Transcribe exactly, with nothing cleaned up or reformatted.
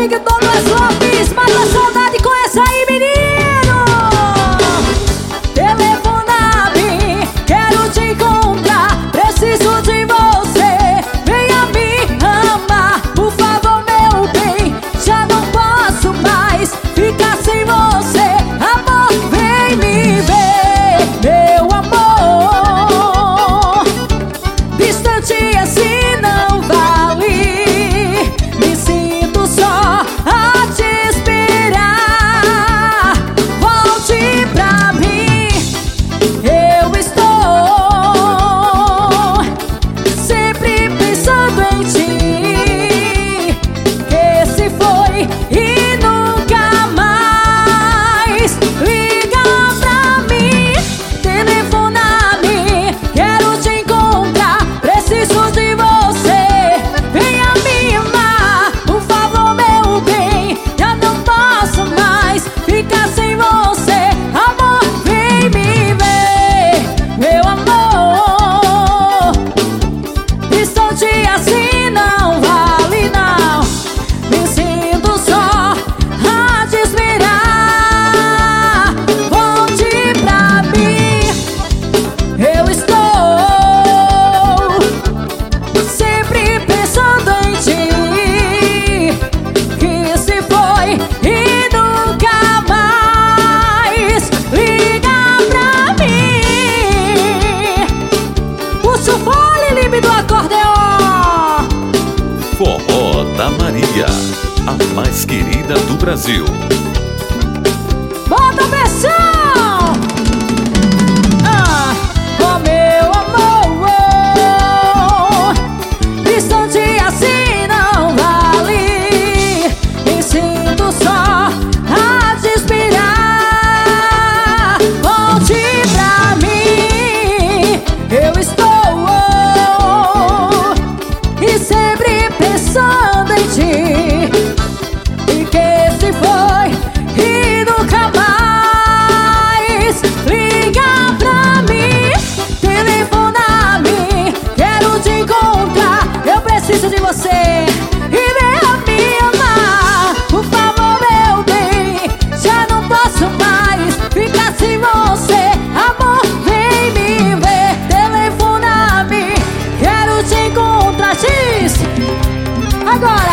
Henrique Douglas Lopes, mata a saudade com essa aí, menino. Telefona-me, quero te encontrar, preciso de você, venha me amar, por favor, meu bem, já não posso mais ficar sem você, amor, vem me ver, meu amor, distante assim não vale, me sinto só a te esperar, volte pra mim, eu estou sempre pensando em ti, que se foi e nunca mais liga pra mim, telefona-me, quero te encontrar, preciso de você, venha me amar, por favor, meu bem, já não posso mais ficar sem você, amor, vem me ver, meu amor, distante assim não vale não, me sinto só a te esperar, volte pra mim, eu estou sempre pensando em ti, que se foi e nunca mais liga pra mim. Puxa o fole, limpe do acordeon. Forró da Maria, a mais querida do Brasil. Bota a pressão! Ah, oh meu amor, distante assim não vale, me sinto só a te esperar, volte pra mim, eu estou e sempre pensando em ti, e que se foi e nunca mais liga pra mim, telefona-me, quero te encontrar, eu preciso de você, e venha me amar, por favor, meu bem, já não posso mais ficar sem você, amor, vem me ver, telefona-me, quero te encontrar, diz agora.